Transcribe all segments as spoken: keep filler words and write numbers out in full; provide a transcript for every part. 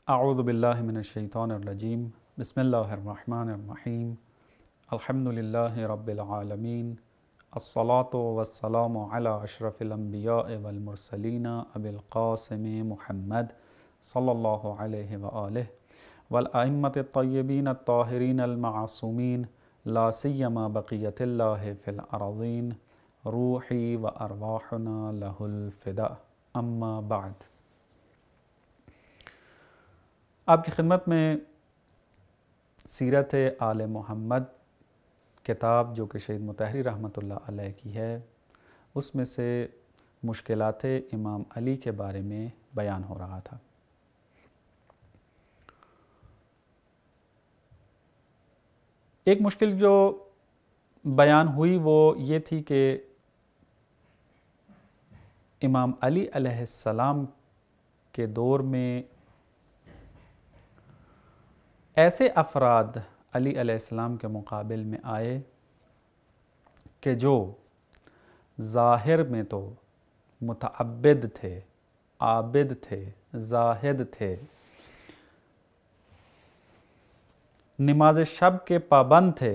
اعوذ باللہ من الشیطان الرجیم بسم اللہ الرحمن الرحیم الحمدللہ رب العالمین الصلاة والسلام علی اشرف الانبیاء والمرسلین ابی القاسم محمد صلی اللہ علیہ وآلہ والائمۃ الطیبین الطاہرین المعصومین لا سیما بقیت اللہ فی الارضین روحی و ارواحنا لہ الفداء اما بعد۔ آپ کی خدمت میں سیرت آل محمد کتاب جو کہ شہید مطہری رحمۃ اللہ علیہ کی ہے، اس میں سے مشکلات امام علی کے بارے میں بیان ہو رہا تھا۔ ایک مشکل جو بیان ہوئی وہ یہ تھی کہ امام علی علیہ السلام کے دور میں ایسے افراد علی علیہ السلام کے مقابل میں آئے کہ جو ظاہر میں تو متعبد تھے، عابد تھے، زاہد تھے، نماز شب کے پابند تھے،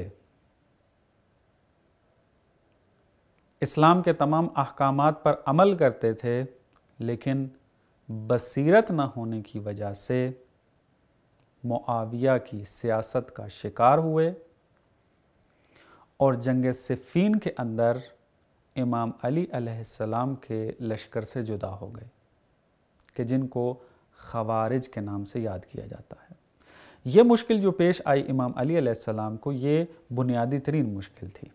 اسلام کے تمام احکامات پر عمل کرتے تھے، لیکن بصیرت نہ ہونے کی وجہ سے معاویہ کی سیاست کا شکار ہوئے اور جنگ صفین کے اندر امام علی علیہ السلام کے لشکر سے جدا ہو گئے، کہ جن کو خوارج کے نام سے یاد کیا جاتا ہے۔ یہ مشکل جو پیش آئی امام علی علیہ السلام کو، یہ بنیادی ترین مشکل تھی۔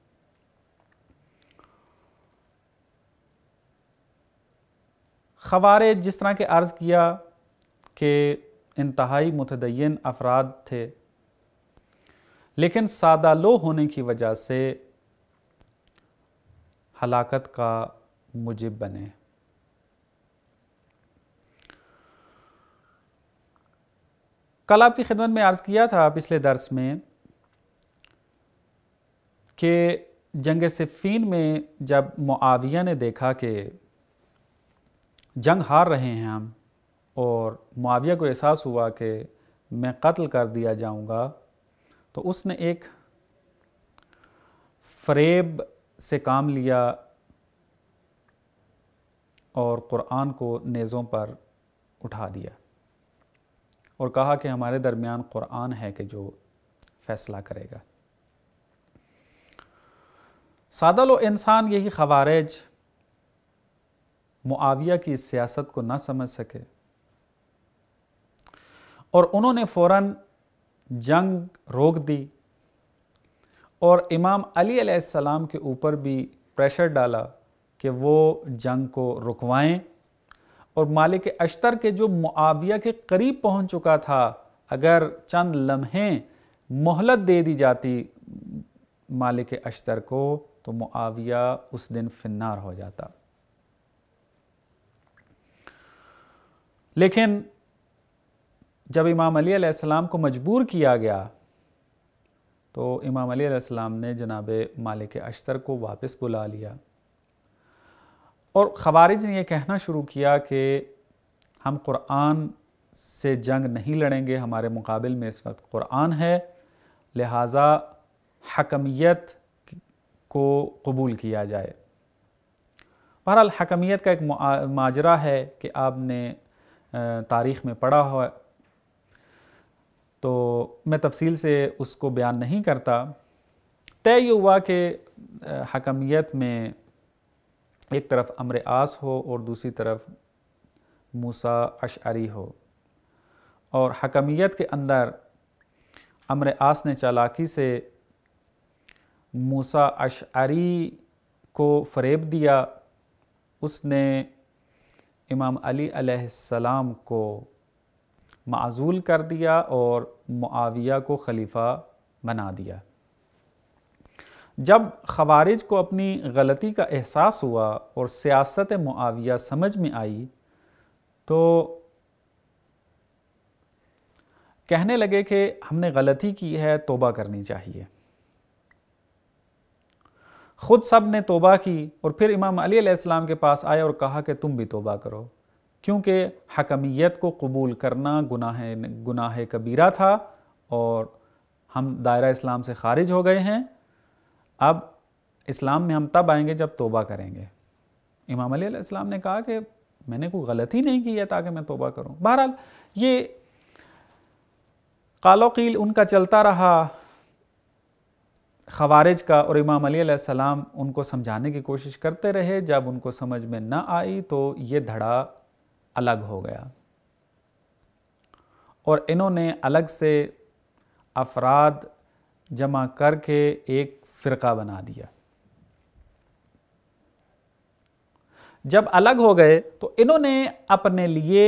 خوارج جس طرح کہ عرض کیا کہ انتہائی متدین افراد تھے، لیکن سادہ لو ہونے کی وجہ سے ہلاکت کا موجب بنے۔ کل آپ کی خدمت میں عرض کیا تھا پچھلے درس میں کہ جنگ صفین میں جب معاویہ نے دیکھا کہ جنگ ہار رہے ہیں ہم، اور معاویہ کو احساس ہوا کہ میں قتل کر دیا جاؤں گا، تو اس نے ایک فریب سے کام لیا اور قرآن کو نیزوں پر اٹھا دیا اور کہا کہ ہمارے درمیان قرآن ہے کہ جو فیصلہ کرے گا۔ سادہ لو انسان یہی خوارج معاویہ کی سیاست کو نہ سمجھ سکے اور انہوں نے فوراً جنگ روک دی اور امام علی علیہ السلام کے اوپر بھی پریشر ڈالا کہ وہ جنگ کو رکوائیں، اور مالک اشتر کے جو معاویہ کے قریب پہنچ چکا تھا، اگر چند لمحے مہلت دے دی جاتی مالک اشتر کو تو معاویہ اس دن فنار ہو جاتا۔ لیکن جب امام علی علیہ السلام کو مجبور کیا گیا تو امام علی علیہ السلام نے جناب مالک اشتر کو واپس بلا لیا، اور خوارج نے یہ کہنا شروع کیا کہ ہم قرآن سے جنگ نہیں لڑیں گے، ہمارے مقابل میں اس وقت قرآن ہے، لہٰذا حکمیت کو قبول کیا جائے۔ بہرحال حکمیت کا ایک ماجرا ہے کہ آپ نے تاریخ میں پڑھا ہوا، تو میں تفصیل سے اس کو بیان نہیں کرتا۔ طے یہ ہوا کہ حکمیت میں ایک طرف عمرو عاص ہو اور دوسری طرف موسیٰ اشعری ہو، اور حکمیت کے اندر عمرو عاص نے چالاکی سے موسیٰ اشعری کو فریب دیا، اس نے امام علی علیہ السلام کو معزول کر دیا اور معاویہ کو خلیفہ بنا دیا۔ جب خوارج کو اپنی غلطی کا احساس ہوا اور سیاست معاویہ سمجھ میں آئی تو کہنے لگے کہ ہم نے غلطی کی ہے، توبہ کرنی چاہیے۔ خود سب نے توبہ کی اور پھر امام علی علیہ السلام کے پاس آئے اور کہا کہ تم بھی توبہ کرو، کیونکہ حکمیت کو قبول کرنا گناہ گناہ کبیرہ تھا اور ہم دائرہ اسلام سے خارج ہو گئے ہیں، اب اسلام میں ہم تب آئیں گے جب توبہ کریں گے۔ امام علی علیہ السلام نے کہا کہ میں نے کوئی غلطی نہیں کی ہے تاکہ میں توبہ کروں۔ بہرحال یہ قال و قیل ان کا چلتا رہا خوارج کا، اور امام علی علیہ السلام ان کو سمجھانے کی کوشش کرتے رہے۔ جب ان کو سمجھ میں نہ آئی تو یہ دھڑا الگ ہو گیا اور انہوں نے الگ سے افراد جمع کر کے ایک فرقہ بنا دیا۔ جب الگ ہو گئے تو انہوں نے اپنے لیے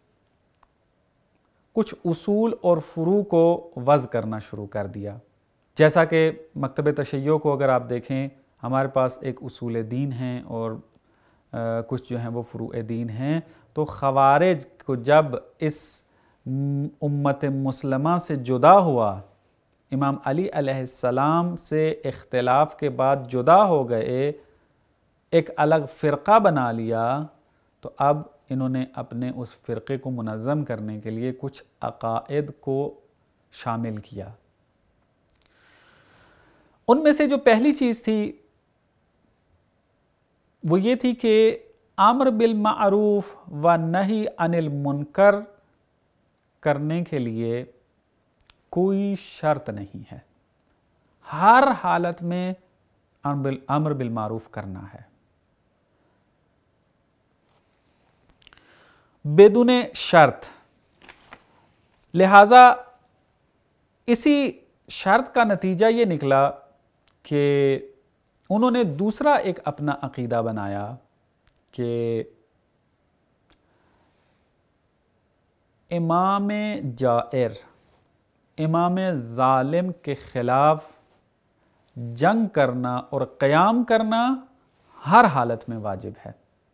کچھ اصول اور فروع کو وضع کرنا شروع کر دیا، جیسا کہ مکتب تشیع کو اگر آپ دیکھیں، ہمارے پاس ایک اصول دین ہیں اور کچھ جو ہیں وہ فروع دین ہیں۔ تو خوارج کو جب اس امت مسلمہ سے جدا ہوا، امام علی علیہ السلام سے اختلاف کے بعد جدا ہو گئے، ایک الگ فرقہ بنا لیا، تو اب انہوں نے اپنے اس فرقے کو منظم کرنے کے لیے کچھ عقائد کو شامل کیا۔ ان میں سے جو پہلی چیز تھی وہ یہ تھی کہ امر بالمعروف و نہی عن المنکر کرنے کے لیے کوئی شرط نہیں ہے، ہر حالت میں امر بالمعروف کرنا ہے بدون شرط۔ لہٰذا اسی شرط کا نتیجہ یہ نکلا کہ انہوں نے دوسرا ایک اپنا عقیدہ بنایا کہ امام جائر، امام ظالم کے خلاف جنگ کرنا اور قیام کرنا ہر حالت میں واجب ہے۔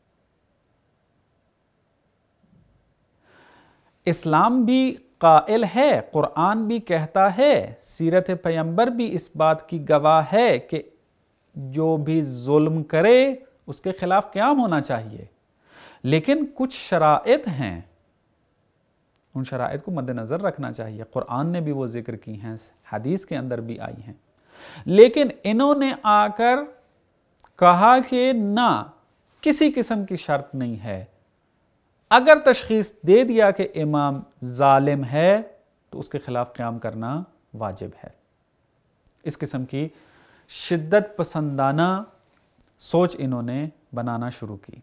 اسلام بھی قائل ہے، قرآن بھی کہتا ہے، سیرت پیغمبر بھی اس بات کی گواہ ہے کہ جو بھی ظلم کرے اس کے خلاف قیام ہونا چاہیے، لیکن کچھ شرائط ہیں، ان شرائط کو مد نظر رکھنا چاہیے۔ قرآن نے بھی وہ ذکر کی ہیں، حدیث کے اندر بھی آئی ہیں، لیکن انہوں نے آ کر کہا کہ نہ، کسی قسم کی شرط نہیں ہے۔ اگر تشخیص دے دیا کہ امام ظالم ہے تو اس کے خلاف قیام کرنا واجب ہے۔ اس قسم کی شدت پسندانہ سوچ انہوں نے بنانا شروع کی۔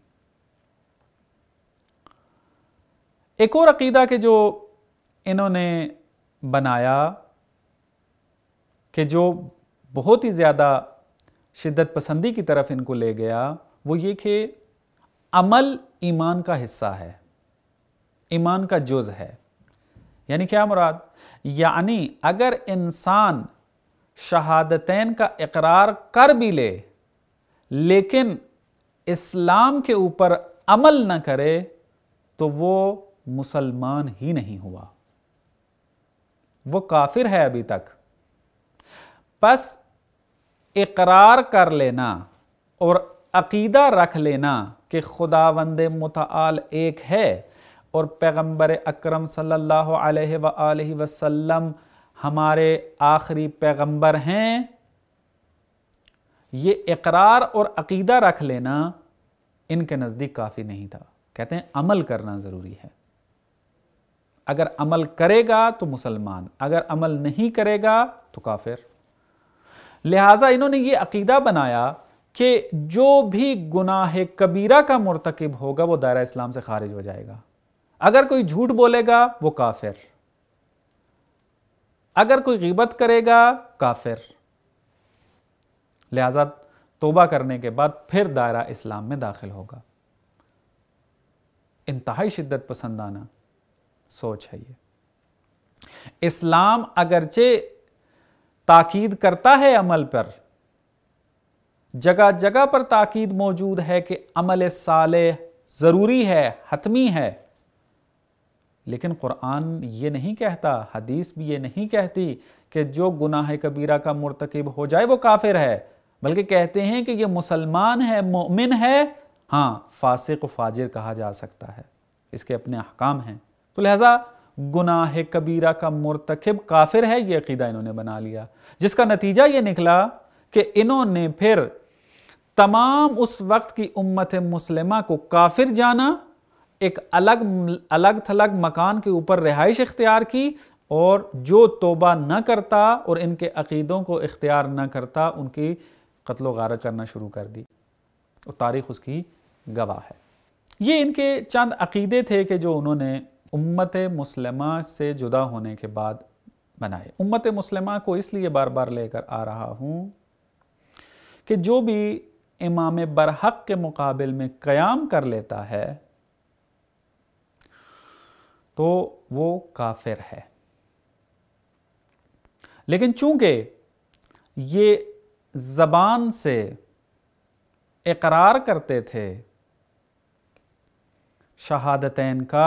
ایک اور عقیدہ کہ جو انہوں نے بنایا کہ جو بہت ہی زیادہ شدت پسندی کی طرف ان کو لے گیا، وہ یہ کہ عمل ایمان کا حصہ ہے، ایمان کا جز ہے۔ یعنی کیا مراد؟ یعنی اگر انسان شہادتین کا اقرار کر بھی لے لیکن اسلام کے اوپر عمل نہ کرے تو وہ مسلمان ہی نہیں ہوا، وہ کافر ہے ابھی تک۔ بس اقرار کر لینا اور عقیدہ رکھ لینا کہ خداوند متعال ایک ہے اور پیغمبر اکرم صلی اللہ علیہ وآلہ وسلم ہمارے آخری پیغمبر ہیں، یہ اقرار اور عقیدہ رکھ لینا ان کے نزدیک کافی نہیں تھا۔ کہتے ہیں عمل کرنا ضروری ہے۔ اگر عمل کرے گا تو مسلمان، اگر عمل نہیں کرے گا تو کافر۔ لہٰذا انہوں نے یہ عقیدہ بنایا کہ جو بھی گناہ کبیرہ کا مرتکب ہوگا وہ دائرہ اسلام سے خارج ہو جائے گا۔ اگر کوئی جھوٹ بولے گا وہ کافر، اگر کوئی غیبت کرے گا کافر۔ لہٰذا توبہ کرنے کے بعد پھر دائرہ اسلام میں داخل ہوگا۔ انتہائی شدت پسندانہ سوچ ہے یہ۔ اسلام اگرچہ تاکید کرتا ہے عمل پر، جگہ جگہ پر تاکید موجود ہے کہ عمل صالح ضروری ہے، حتمی ہے، لیکن قرآن یہ نہیں کہتا، حدیث بھی یہ نہیں کہتی کہ جو گناہ کبیرہ کا مرتکب ہو جائے وہ کافر ہے، بلکہ کہتے ہیں کہ یہ مسلمان ہے، مومن ہے، ہاں فاسق و فاجر کہا جا سکتا ہے۔ اس کے اپنے احکام ہیں، تو لہٰذا گناہ کبیرہ کا مرتکب کافر ہے، یہ عقیدہ انہوں نے بنا لیا، جس کا نتیجہ یہ نکلا کہ انہوں نے پھر تمام اس وقت کی امت مسلمہ کو کافر جانا، ایک الگ الگ تھلگ مکان کے اوپر رہائش اختیار کی، اور جو توبہ نہ کرتا اور ان کے عقیدوں کو اختیار نہ کرتا ان کی قتل و غارت کرنا شروع کر دی، اور تاریخ اس کی گواہ ہے۔ یہ ان کے چند عقیدے تھے کہ جو انہوں نے امت مسلمہ سے جدا ہونے کے بعد بنائے۔ امت مسلمہ کو اس لیے بار بار لے کر آ رہا ہوں کہ جو بھی امام برحق کے مقابل میں قیام کر لیتا ہے تو وہ کافر ہے، لیکن چونکہ یہ زبان سے اقرار کرتے تھے شہادتین کا،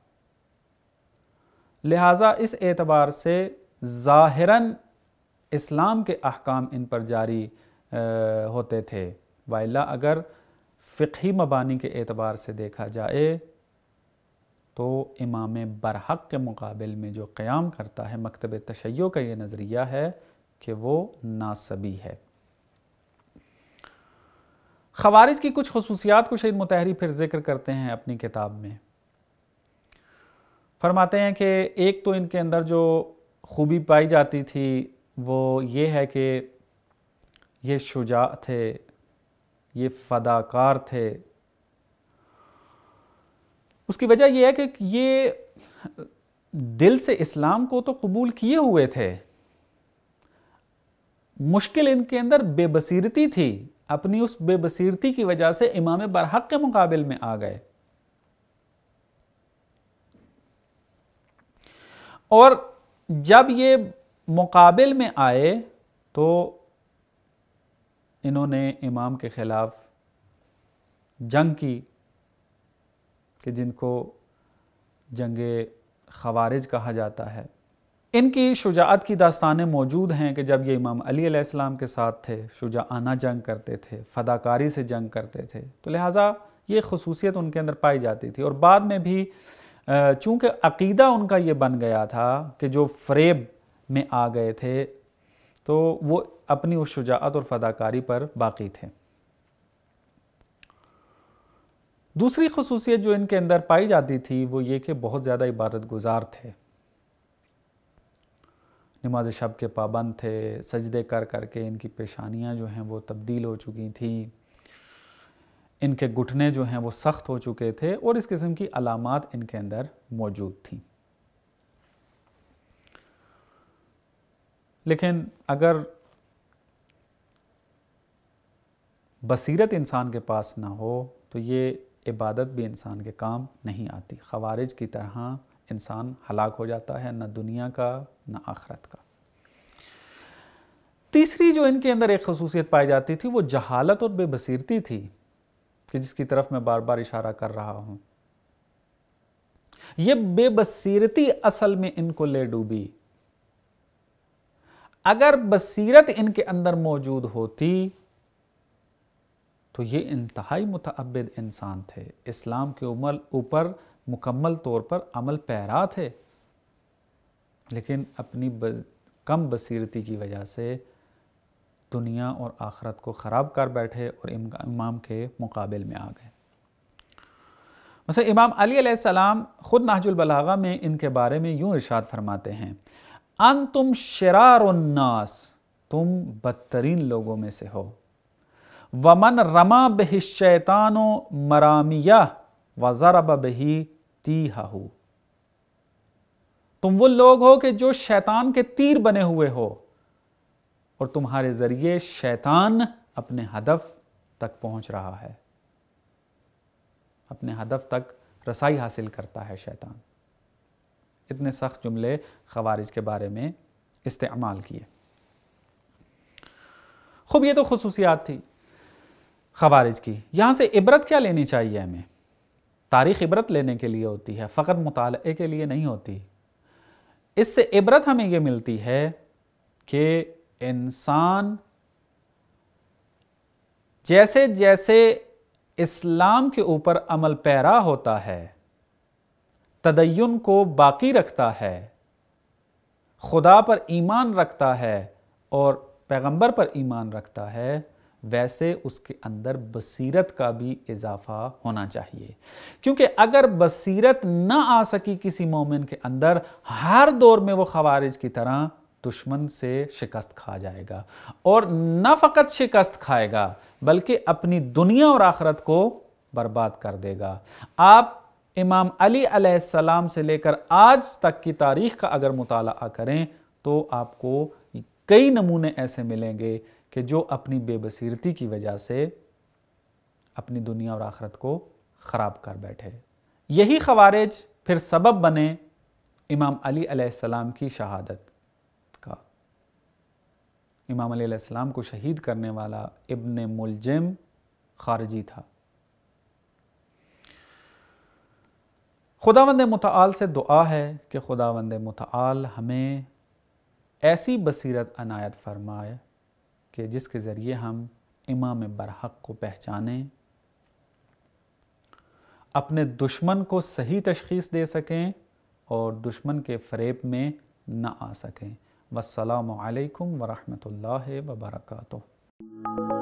لہٰذا اس اعتبار سے ظاہراً اسلام کے احکام ان پر جاری ہوتے تھے، وإلا اگر فقہی مبانی کے اعتبار سے دیکھا جائے تو امام برحق کے مقابل میں جو قیام کرتا ہے، مکتب تشیع کا یہ نظریہ ہے کہ وہ ناسبی ہے۔ خوارج کی کچھ خصوصیات کو شہید مطہری پھر ذکر کرتے ہیں اپنی کتاب میں، فرماتے ہیں کہ ایک تو ان کے اندر جو خوبی پائی جاتی تھی وہ یہ ہے کہ یہ شجاع تھے، یہ فداکار تھے۔ اس کی وجہ یہ ہے کہ یہ دل سے اسلام کو تو قبول کیے ہوئے تھے، مشکل ان کے اندر بے بصیرتی تھی، اپنی اس بے بصیرتی کی وجہ سے امام برحق کے مقابل میں آ گئے، اور جب یہ مقابل میں آئے تو انہوں نے امام کے خلاف جنگ کی، کہ جن کو جنگ خوارج کہا جاتا ہے۔ ان کی شجاعت کی داستانیں موجود ہیں کہ جب یہ امام علی علیہ السلام کے ساتھ تھے، شجاعانہ جنگ کرتے تھے، فداکاری سے جنگ کرتے تھے، تو لہٰذا یہ خصوصیت ان کے اندر پائی جاتی تھی۔ اور بعد میں بھی چونکہ عقیدہ ان کا یہ بن گیا تھا کہ جو فریب میں آ گئے تھے تو وہ اپنی اس شجاعت اور فداکاری پر باقی تھے۔ دوسری خصوصیت جو ان کے اندر پائی جاتی تھی وہ یہ کہ بہت زیادہ عبادت گزار تھے، نماز شب کے پابند تھے، سجدے کر کر کے ان کی پیشانیاں جو ہیں وہ تبدیل ہو چکی تھیں، ان کے گھٹنے جو ہیں وہ سخت ہو چکے تھے، اور اس قسم کی علامات ان کے اندر موجود تھیں۔ لیکن اگر بصیرت انسان کے پاس نہ ہو تو یہ عبادت بھی انسان کے کام نہیں آتی، خوارج کی طرح انسان ہلاک ہو جاتا ہے، نہ دنیا کا نہ آخرت کا۔ تیسری جو ان کے اندر ایک خصوصیت پائی جاتی تھی وہ جہالت اور بے بصیرتی تھی، کہ جس کی طرف میں بار بار اشارہ کر رہا ہوں۔ یہ بے بصیرتی اصل میں ان کو لے ڈوبی۔ اگر بصیرت ان کے اندر موجود ہوتی تو یہ انتہائی متعبد انسان تھے، اسلام کے اوپر مکمل طور پر عمل پیرا تھے، لیکن اپنی کم بصیرتی کی وجہ سے دنیا اور آخرت کو خراب کر بیٹھے اور امام کے مقابل میں آ گئے۔ مثلا امام علی علیہ السلام خود نہج البلاغہ میں ان کے بارے میں یوں ارشاد فرماتے ہیں، انتم شرار الناس، تم بدترین لوگوں میں سے ہو، ومن رما بہ الشیطان مرامیہ وضرب بہ تیہہ، تم وہ لوگ ہو کہ جو شیطان کے تیر بنے ہوئے ہو اور تمہارے ذریعے شیطان اپنے ہدف تک پہنچ رہا ہے، اپنے ہدف تک رسائی حاصل کرتا ہے شیطان۔ اتنے سخت جملے خوارج کے بارے میں استعمال کیے۔ خوب یہ تو خصوصیات تھی خوارج کی۔ یہاں سے عبرت کیا لینی چاہیے ہمیں؟ تاریخ عبرت لینے کے لیے ہوتی ہے، فقط مطالعے کے لیے نہیں ہوتی۔ اس سے عبرت ہمیں یہ ملتی ہے کہ انسان جیسے جیسے اسلام کے اوپر عمل پیرا ہوتا ہے تدین کو باقی رکھتا ہے، خدا پر ایمان رکھتا ہے اور پیغمبر پر ایمان رکھتا ہے، ویسے اس کے اندر بصیرت کا بھی اضافہ ہونا چاہیے، کیونکہ اگر بصیرت نہ آ سکی کسی مومن کے اندر، ہر دور میں وہ خوارج کی طرح دشمن سے شکست کھا جائے گا، اور نہ فقط شکست کھائے گا بلکہ اپنی دنیا اور آخرت کو برباد کر دے گا۔ آپ امام علی علیہ السلام سے لے کر آج تک کی تاریخ کا اگر مطالعہ کریں تو آپ کو کئی نمونے ایسے ملیں گے کہ جو اپنی بے بصیرتی کی وجہ سے اپنی دنیا اور آخرت کو خراب کر بیٹھے۔ یہی خوارج پھر سبب بنے امام علی علیہ السلام کی شہادت کا۔ امام علی علیہ السلام کو شہید کرنے والا ابن ملجم خارجی تھا۔ خداوند متعال سے دعا ہے کہ خداوند متعال ہمیں ایسی بصیرت عنایت فرمائے کہ جس کے ذریعے ہم امام برحق کو پہچانیں، اپنے دشمن کو صحیح تشخیص دے سکیں اور دشمن کے فریب میں نہ آ سکیں۔ والسلام علیکم ورحمۃ اللہ وبرکاتہ۔